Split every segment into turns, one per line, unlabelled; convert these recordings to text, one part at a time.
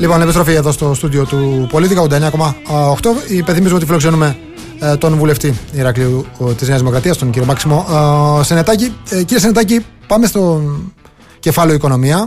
Λοιπόν, επιστροφή εδώ στο στούντιο του Πολίτη 89,8. Υπενθυμίζουμε ότι φιλοξενούμε τον βουλευτή Ηρακλείου της Νέας Δημοκρατίας, τον κύριο Μάξιμο Σενετάκη. Κύριε Σενετάκη, πάμε στο κεφάλαιο οικονομία.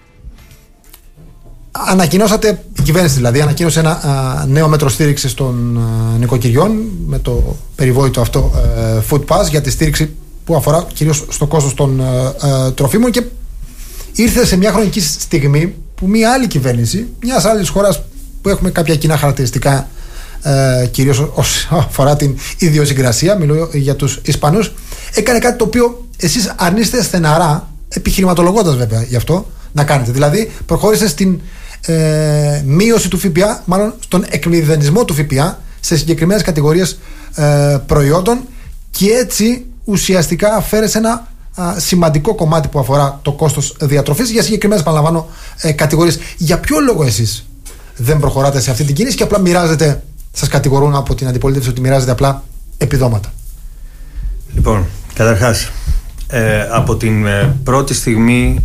Ανακοινώσατε, η κυβέρνηση δηλαδή, ανακοίνωσε ένα νέο μέτρο στήριξης των νοικοκυριών με το περιβόητο αυτό Food Pass για τη στήριξη που αφορά κυρίως στο κόστος των τροφίμων, και ήρθε σε μια χρονική στιγμή που μια άλλη κυβέρνηση μιας άλλης χώρας που έχουμε κάποια κοινά χαρακτηριστικά, κυρίως όσον αφορά την ιδιοσυγκρασία, μιλώ για τους Ισπανούς, έκανε κάτι το οποίο εσείς αρνείστε στεναρά, επιχειρηματολογώντας βέβαια γι' αυτό, να κάνετε. Δηλαδή προχώρησε στην μείωση του ΦΠΑ, μάλλον στον εκμηδενισμό του ΦΠΑ σε συγκεκριμένες κατηγορίες προϊόντων, και έτσι ουσιαστικά αφαίρεσε ένα σημαντικό κομμάτι που αφορά το κόστος διατροφής για συγκεκριμένες, παραλαμβάνω, κατηγορίες. Για ποιο λόγο εσείς δεν προχωράτε σε αυτή την κίνηση και απλά μοιράζετε, σας κατηγορούν από την αντιπολίτευση ότι μοιράζετε απλά επιδόματα?
Λοιπόν, καταρχάς, από την πρώτη στιγμή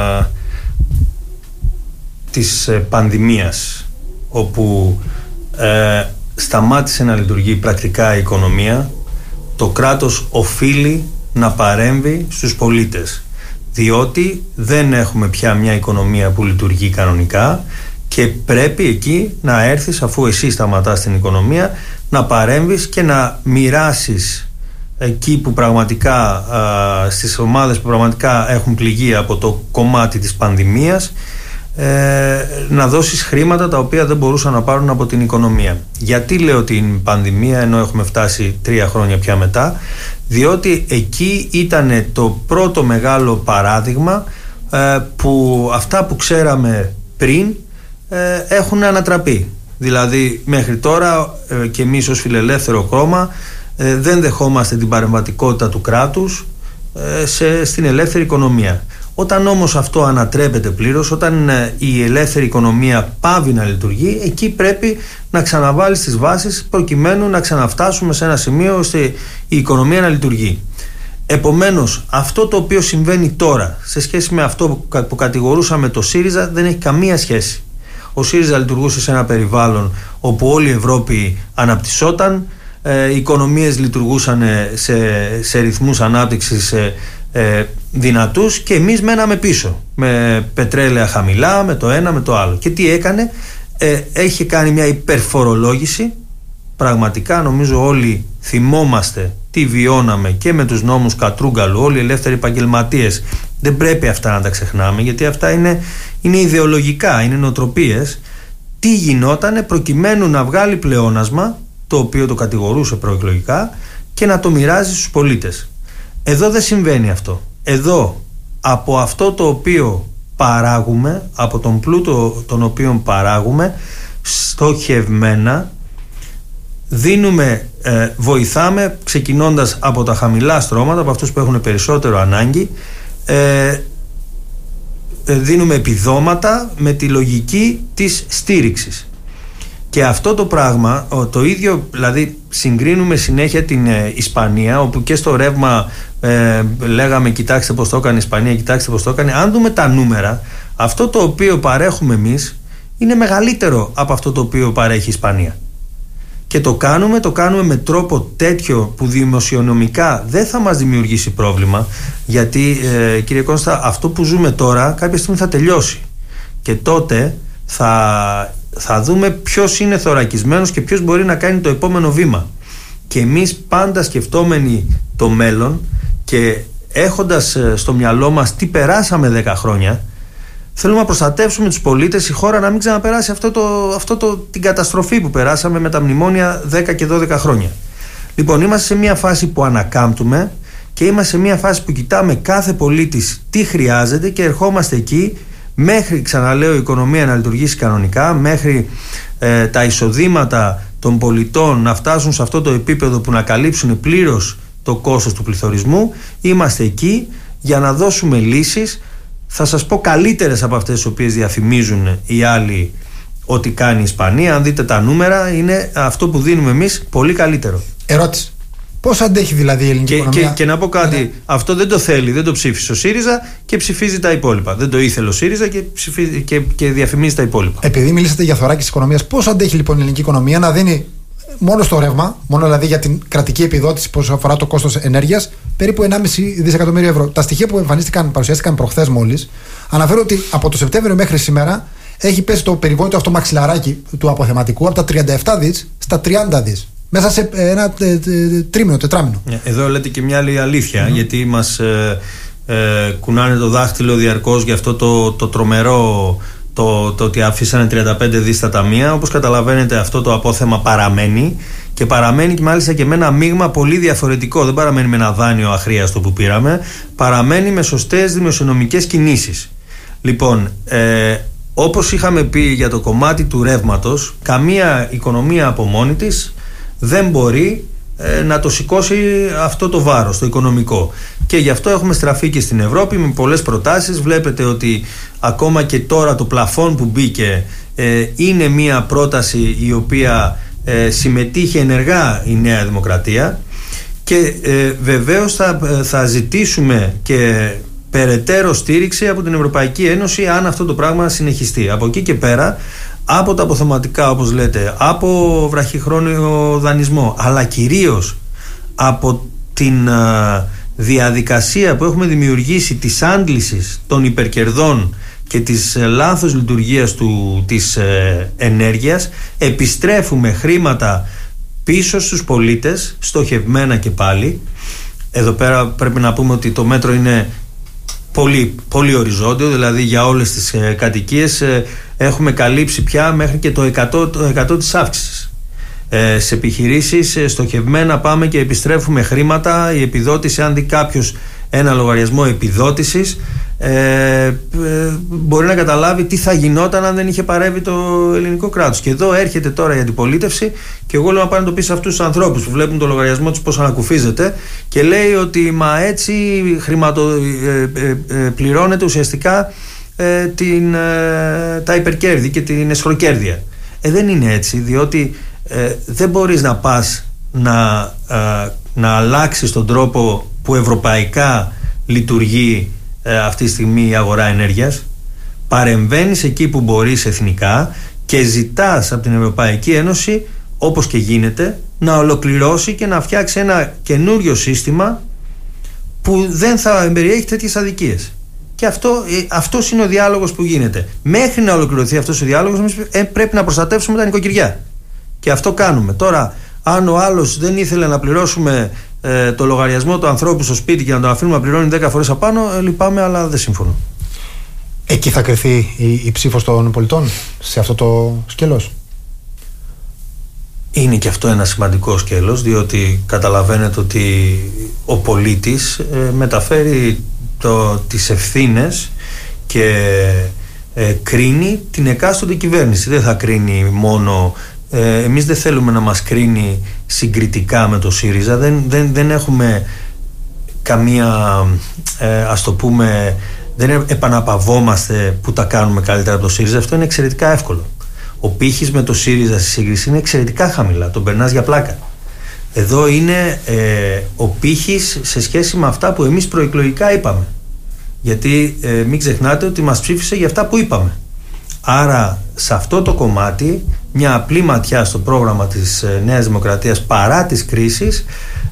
της πανδημίας, όπου σταμάτησε να λειτουργεί πρακτικά η οικονομία, το κράτος οφείλει να παρέμβει στους πολίτες, διότι δεν έχουμε πια μια οικονομία που λειτουργεί κανονικά και πρέπει εκεί να έρθεις, αφού εσύ σταματάς την οικονομία, να παρέμβεις και να μοιράσεις εκεί που πραγματικά, στις ομάδες που πραγματικά έχουν πληγεί από το κομμάτι της πανδημίας, να δώσεις χρήματα τα οποία δεν μπορούσαν να πάρουν από την οικονομία. Γιατί λέω την πανδημία ενώ έχουμε φτάσει 3 χρόνια πια μετά? Διότι εκεί ήταν το πρώτο μεγάλο παράδειγμα που αυτά που ξέραμε πριν έχουν ανατραπεί. Δηλαδή μέχρι τώρα και εμείς ως φιλελεύθερο κόμμα δεν δεχόμαστε την παρεμβατικότητα του κράτους στην ελεύθερη οικονομία. Όταν όμως αυτό ανατρέπεται πλήρως, όταν η ελεύθερη οικονομία πάβει να λειτουργεί, εκεί πρέπει να ξαναβάλει τις βάσεις προκειμένου να ξαναφτάσουμε σε ένα σημείο ώστε η οικονομία να λειτουργεί. Επομένως, αυτό το οποίο συμβαίνει τώρα σε σχέση με αυτό που κατηγορούσαμε το ΣΥΡΙΖΑ δεν έχει καμία σχέση. Ο ΣΥΡΙΖΑ λειτουργούσε σε ένα περιβάλλον όπου όλη η Ευρώπη αναπτυσσόταν, οι οικονομίες λειτουργούσαν σε ρυθμούς ανάπτυξης δυνατούς, και εμείς μέναμε πίσω με πετρέλαια χαμηλά, με το ένα με το άλλο. Και τι έκανε? Έχει κάνει μια υπερφορολόγηση. Πραγματικά νομίζω όλοι θυμόμαστε τι βιώναμε και με τους νόμους Κατρούγκαλου, όλοι οι ελεύθεροι επαγγελματίες. Δεν πρέπει αυτά να τα ξεχνάμε, γιατί αυτά είναι ιδεολογικά, είναι νοοτροπίες. Τι γινότανε προκειμένου να βγάλει πλεόνασμα, το οποίο το κατηγορούσε προεκλογικά, και να το μοιράζει στους πολίτες. Εδώ δεν συμβαίνει αυτό. Εδώ από αυτό το οποίο παράγουμε, από τον πλούτο τον οποίο παράγουμε, στοχευμένα δίνουμε, βοηθάμε, ξεκινώντας από τα χαμηλά στρώματα, από αυτούς που έχουν περισσότερο ανάγκη, δίνουμε επιδόματα με τη λογική της στήριξης. Και αυτό το πράγμα, το ίδιο, δηλαδή συγκρίνουμε συνέχεια την Ισπανία, όπου και στο ρεύμα λέγαμε κοιτάξτε πως το έκανε η Ισπανία, κοιτάξτε πως το έκανε. Αν δούμε τα νούμερα, αυτό το οποίο παρέχουμε εμείς είναι μεγαλύτερο από αυτό το οποίο παρέχει η Ισπανία. Και το κάνουμε με τρόπο τέτοιο που δημοσιονομικά δεν θα μας δημιουργήσει πρόβλημα, γιατί κύριε Κώστα, αυτό που ζούμε τώρα κάποια στιγμή θα τελειώσει, και τότε θα δούμε ποιος είναι θωρακισμένος και ποιος μπορεί να κάνει το επόμενο βήμα. Και εμείς πάντα σκεφτόμενοι το μέλλον και έχοντας στο μυαλό μας τι περάσαμε 10 χρόνια, θέλουμε να προστατεύσουμε τους πολίτες, η χώρα να μην ξαναπεράσει την καταστροφή που περάσαμε με τα μνημόνια 10 και 12 χρόνια. Λοιπόν, είμαστε σε μια φάση που ανακάμπτουμε και είμαστε σε μια φάση που κοιτάμε κάθε πολίτης τι χρειάζεται και ερχόμαστε εκεί μέχρι, ξαναλέω, η οικονομία να λειτουργήσει κανονικά, μέχρι τα εισοδήματα των πολιτών να φτάσουν σε αυτό το επίπεδο που να καλύψουν πλήρως το κόστος του πληθωρισμού. Είμαστε εκεί για να δώσουμε λύσεις, θα σας πω καλύτερες από αυτές τις οποίες διαφημίζουν οι άλλοι ότι κάνει η Ισπανία. Αν δείτε τα νούμερα, είναι αυτό που δίνουμε εμείς πολύ καλύτερο.
Ερώτηση. Πώς αντέχει δηλαδή η ελληνική οικονομία?
Και να πω κάτι, αυτό δεν το θέλει, δεν το ψήφισε ο ΣΥΡΙΖΑ και ψηφίζει τα υπόλοιπα. Δεν το ήθελε ο ΣΥΡΙΖΑ και διαφημίζει τα υπόλοιπα.
Επειδή μιλήσατε για θωράκιση της οικονομίας, πώς αντέχει λοιπόν η ελληνική οικονομία να δίνει μόνο στο ρεύμα, μόνο δηλαδή για την κρατική επιδότηση που αφορά το κόστος ενέργειας, περίπου 1,5 δισεκατομμύριο ευρώ? Τα στοιχεία που παρουσιάστηκαν προχθές μόλις αναφέρουν ότι από το Σεπτέμβριο μέχρι σήμερα έχει πέσει το περιβόητο αυτό μαξιλαράκι του αποθεματικού από τα 37 δις στα 30 δις. Μέσα σε ένα τετράμινο.
Εδώ λέτε και μια άλλη αλήθεια, γιατί μας κουνάνε το δάχτυλο διαρκώς για αυτό το τρομερό, το ότι αφήσανε 35 δις στα ταμεία. Όπως καταλαβαίνετε, αυτό το απόθεμα παραμένει και παραμένει και μάλιστα και με ένα μείγμα πολύ διαφορετικό. Δεν παραμένει με ένα δάνειο αχρίαστο που πήραμε, παραμένει με σωστές δημοσιονομικές κινήσεις. Λοιπόν, όπως είχαμε πει για το κομμάτι του ρεύματος, καμία οικονομία από μόνη της δεν μπορεί να το σηκώσει αυτό το βάρος, το οικονομικό. Και γι' αυτό έχουμε στραφεί και στην Ευρώπη με πολλές προτάσεις. Βλέπετε ότι ακόμα και τώρα το πλαφόν που μπήκε είναι μια πρόταση η οποία συμμετείχε ενεργά η Νέα Δημοκρατία και βεβαίως θα ζητήσουμε και περαιτέρω στήριξη από την Ευρωπαϊκή Ένωση αν αυτό το πράγμα συνεχιστεί. Από εκεί και πέρα, από τα αποθεματικά όπως λέτε, από βραχυχρόνιο δανεισμό, αλλά κυρίως από την διαδικασία που έχουμε δημιουργήσει της άντλησης των υπερκερδών και της λάθος λειτουργίας της ενέργειας, επιστρέφουμε χρήματα πίσω στους πολίτες, στοχευμένα και πάλι. Εδώ πέρα πρέπει να πούμε ότι το μέτρο είναι πολύ, πολύ οριζόντιο, δηλαδή για όλες τις κατοικίες έχουμε καλύψει πια μέχρι και το 100 της αύξησης. Σε επιχειρήσεις στοχευμένα πάμε και επιστρέφουμε χρήματα. Η επιδότηση, αν δει κάποιος ένα λογαριασμό επιδότησης, μπορεί να καταλάβει τι θα γινόταν αν δεν είχε παρέμβει το ελληνικό κράτος. Και εδώ έρχεται τώρα η αντιπολίτευση και εγώ λέω να πάνε να το πει σε αυτούς τους ανθρώπους που βλέπουν το λογαριασμό τους πώς ανακουφίζεται και λέει ότι μα έτσι πληρώνεται ουσιαστικά τα υπερκέρδη και την εσχροκέρδεια. Δεν είναι έτσι, διότι δεν μπορείς να πας να αλλάξεις τον τρόπο που ευρωπαϊκά λειτουργεί αυτή τη στιγμή η αγορά ενέργειας. Παρεμβαίνεις εκεί που μπορείς εθνικά και ζητάς από την Ευρωπαϊκή Ένωση, όπως και γίνεται, να ολοκληρώσει και να φτιάξει ένα καινούριο σύστημα που δεν θα περιέχει τέτοιες αδικίες. Και αυτός είναι ο διάλογος που γίνεται. Μέχρι να ολοκληρωθεί αυτός ο διάλογος, εμείς πρέπει να προστατεύσουμε τα νοικοκυριά. Και αυτό κάνουμε. Τώρα, αν ο άλλος δεν ήθελε να πληρώσουμε το λογαριασμό του ανθρώπου στο σπίτι και να τον αφήνουμε να πληρώνει 10 φορές απάνω, λυπάμαι, αλλά δεν συμφωνώ.
Εκεί θα κρυθεί η ψήφος των πολιτών, σε αυτό το σκέλος?
Είναι και αυτό ένα σημαντικό σκέλος, διότι καταλαβαίνετε ότι ο πολίτης μεταφέρει τις ευθύνες και κρίνει την εκάστοτε κυβέρνηση. Δεν θα κρίνει μόνο. Εμείς δεν θέλουμε να μας κρίνει συγκριτικά με το ΣΥΡΙΖΑ. Δεν έχουμε καμία, ας το πούμε, δεν επαναπαυόμαστε που τα κάνουμε καλύτερα από το ΣΥΡΙΖΑ. Αυτό είναι εξαιρετικά εύκολο. Ο πύχης με το ΣΥΡΙΖΑ στη σύγκριση είναι εξαιρετικά χαμηλά. Τον περνάς για πλάκα. Εδώ είναι ο πύχης σε σχέση με αυτά που εμείς προεκλογικά είπαμε. Γιατί μην ξεχνάτε ότι μας ψήφισε για αυτά που είπαμε. Άρα σε αυτό το κομμάτι μια απλή ματιά στο πρόγραμμα της Νέας Δημοκρατίας παρά τις κρίσεις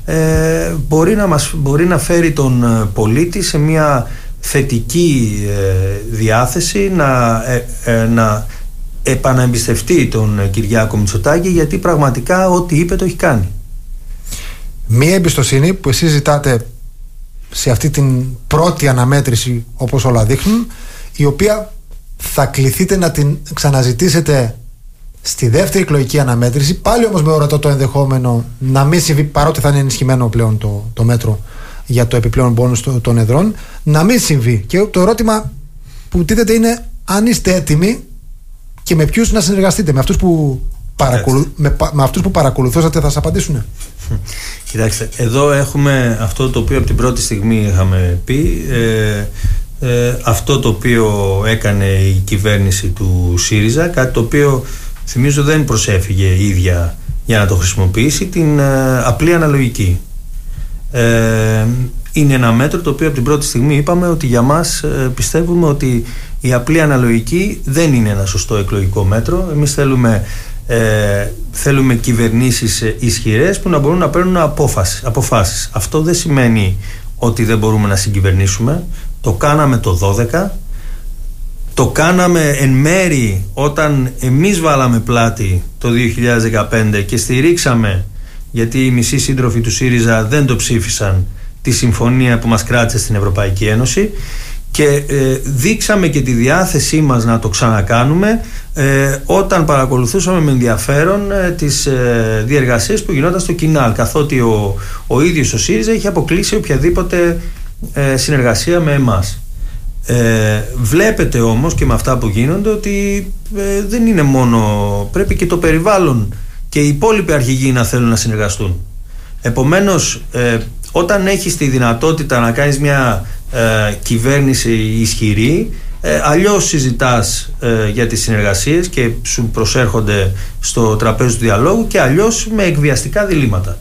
μπορεί να φέρει τον πολίτη σε μια θετική διάθεση να επαναεμπιστευτεί τον Κυριάκο Μητσοτάκη, γιατί πραγματικά ό,τι είπε το έχει κάνει.
Μία εμπιστοσύνη που εσείς ζητάτε σε αυτή την πρώτη αναμέτρηση, όπως όλα δείχνουν, η οποία θα κληθείτε να την ξαναζητήσετε στη δεύτερη εκλογική αναμέτρηση, πάλι όμως με ορατό το ενδεχόμενο να μην συμβεί, παρότι θα είναι ενισχυμένο πλέον το μέτρο για το επιπλέον μπόνους των εδρών, να μην συμβεί. Και το ερώτημα που τίθεται είναι αν είστε έτοιμοι και με ποιους να συνεργαστείτε, με αυτούς που παρακολουθούσατε. Θα σας απαντήσουν.
Κοιτάξτε, εδώ έχουμε αυτό το οποίο από την πρώτη στιγμή είχαμε πει, αυτό το οποίο έκανε η κυβέρνηση του ΣΥΡΙΖΑ, κάτι το οποίο θυμίζω δεν προσέφυγε η ίδια για να το χρησιμοποιήσει, την απλή αναλογική. είναι ένα μέτρο το οποίο από την πρώτη στιγμή είπαμε ότι για μας πιστεύουμε ότι η απλή αναλογική δεν είναι ένα σωστό εκλογικό μέτρο. Εμείς θέλουμε κυβερνήσεις ισχυρές που να μπορούν να παίρνουν αποφάσεις. Αυτό δεν σημαίνει ότι δεν μπορούμε να συγκυβερνήσουμε. Το κάναμε το 12. Το κάναμε εν μέρη όταν εμείς βάλαμε πλάτη το 2015 και στηρίξαμε, γιατί οι μισοί σύντροφοι του ΣΥΡΙΖΑ δεν το ψήφισαν, τη συμφωνία που μας κράτησε στην Ευρωπαϊκή Ένωση, και δείξαμε και τη διάθεσή μας να το ξανακάνουμε όταν παρακολουθούσαμε με ενδιαφέρον τις διεργασίες που γινόταν στο Κινάλ, καθότι ο ίδιος ο ΣΥΡΙΖΑ είχε αποκλείσει οποιαδήποτε συνεργασία με εμάς. Βλέπετε όμως και με αυτά που γίνονται ότι δεν είναι μόνο, πρέπει και το περιβάλλον και οι υπόλοιποι αρχηγοί να θέλουν να συνεργαστούν. Επομένως, όταν έχεις τη δυνατότητα να κάνεις μια κυβέρνηση ισχυρή, αλλιώς συζητάς για τις συνεργασίες και σου προσέρχονται στο τραπέζι του διαλόγου, και αλλιώς με εκβιαστικά διλήμματα.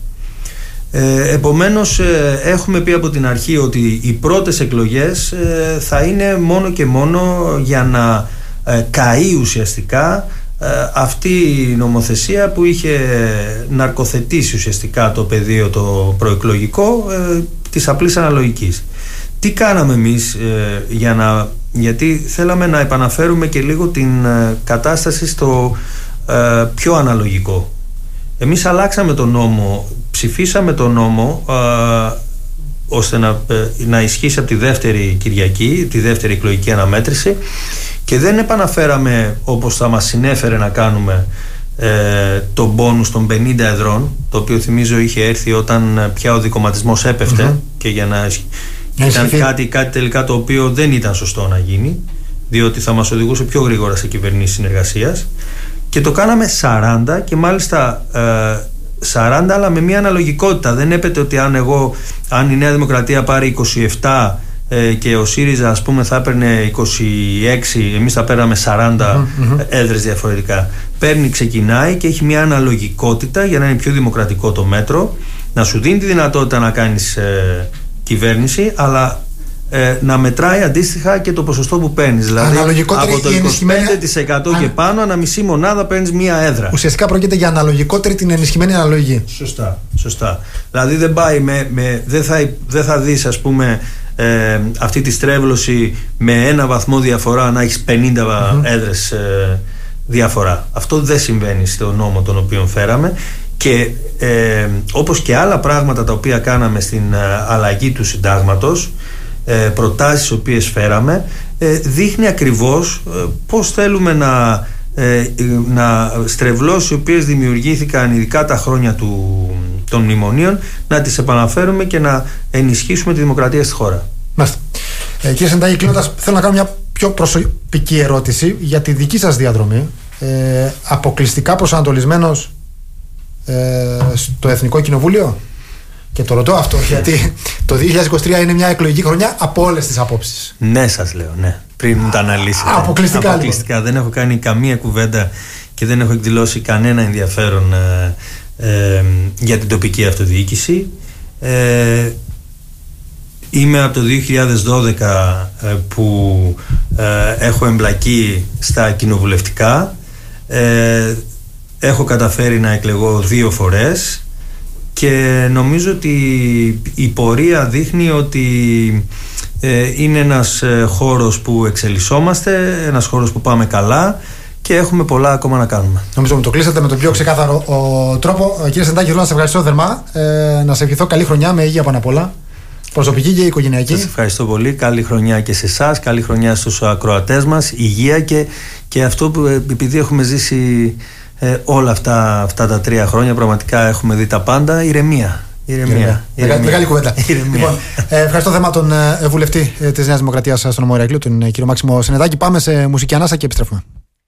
Επομένως, έχουμε πει από την αρχή ότι οι πρώτες εκλογές θα είναι μόνο και μόνο για να καεί ουσιαστικά αυτή η νομοθεσία που είχε ναρκοθετήσει ουσιαστικά το πεδίο το προεκλογικό της απλής αναλογικής. Τι κάναμε εμείς γιατί θέλαμε να επαναφέρουμε και λίγο την κατάσταση στο πιο αναλογικό. Εμείς αλλάξαμε τον νόμο, ψηφίσαμε τον νόμο ώστε να ισχύσει από τη δεύτερη Κυριακή, τη δεύτερη εκλογική αναμέτρηση, και δεν επαναφέραμε, όπως θα μας συνέφερε να κάνουμε, το μπόνους των 50 εδρών, το οποίο θυμίζω είχε έρθει όταν πια ο δικομματισμός έπεφτε, και για να ήταν κάτι τελικά το οποίο δεν ήταν σωστό να γίνει, διότι θα μας οδηγούσε πιο γρήγορα σε κυβερνήσεις συνεργασίας, και το κάναμε 40, και μάλιστα 40 αλλά με μια αναλογικότητα. Δεν έπεται ότι αν η Νέα Δημοκρατία πάρει 27 και ο ΣΥΡΙΖΑ ας πούμε θα έπαιρνε 26, εμείς θα παίρναμε 40 έδρες διαφορετικά. Ξεκινάει και έχει μια αναλογικότητα για να είναι πιο δημοκρατικό το μέτρο, να σου δίνει τη δυνατότητα να κάνεις κυβέρνηση, αλλά να μετράει αντίστοιχα και το ποσοστό που παίρνεις. Δηλαδή από το 25% και πάνω, ανά μισή μονάδα παίρνεις μία έδρα.
Ουσιαστικά πρόκειται για αναλογικότερη την ενισχυμένη αναλογική.
Σωστά. Δηλαδή δεν πάει δεν θα δεις ας πούμε αυτή τη στρέβλωση με ένα βαθμό διαφορά να έχεις 50 έδρες διαφορά. Αυτό δεν συμβαίνει στο νόμο τον οποίο φέραμε. Και όπως και άλλα πράγματα τα οποία κάναμε στην αλλαγή του συντάγματος, προτάσεις τις οποίες φέραμε, δείχνει ακριβώς πώς θέλουμε να στρεβλώσεις οι οποίες δημιουργήθηκαν ειδικά τα χρόνια των μνημονίων, να τις επαναφέρουμε και να ενισχύσουμε τη δημοκρατία στη χώρα.
Μάλιστα. Κύριε Σεντάκη, κλείνοντας, θέλω να κάνω μια πιο προσωπική ερώτηση για τη δική σας διαδρομή, αποκλειστικά προσανατολισμένος στο Εθνικό Κοινοβούλιο. Και το ρωτώ αυτό γιατί το 2023 είναι μια εκλογική χρονιά από όλες τις απόψεις.
Ναι, σας λέω, ναι. Πριν μου τα αναλύσετε.
Αποκλειστικά.
Δεν έχω κάνει καμία κουβέντα και δεν έχω εκδηλώσει κανένα ενδιαφέρον για την τοπική αυτοδιοίκηση. Είμαι από το 2012 που έχω εμπλακεί στα κοινοβουλευτικά. Έχω καταφέρει να εκλεγώ 2 φορές και νομίζω ότι η πορεία δείχνει ότι είναι ένας χώρος που εξελισσόμαστε, ένας χώρος που πάμε καλά και έχουμε πολλά ακόμα να κάνουμε.
Νομίζω ότι το κλείσατε με τον πιο ξεκάθαρο τρόπο. Κύριε Σεντάκη, θέλω να σας ευχαριστώ θερμά, να σε ευχηθώ καλή χρονιά με υγεία πάνω απ' όλα, προσωπική και οικογενειακή.
Σας ευχαριστώ πολύ, καλή χρονιά και σε εσάς, καλή χρονιά στους ακροατές μας, υγεία και αυτό που επειδή έχουμε ζήσει όλα αυτά τα 3 χρόνια, πραγματικά έχουμε δει τα πάντα, ηρεμία.
Μεγάλη κουβέντα. Λοιπόν, ευχαριστώ θερμά τον βουλευτή της Νέας Δημοκρατίας στον νομό Ηρακλείου, τον κύριο Μάξιμο Σενεδάκη. Πάμε σε μουσική ανάσα και επιστρέφουμε.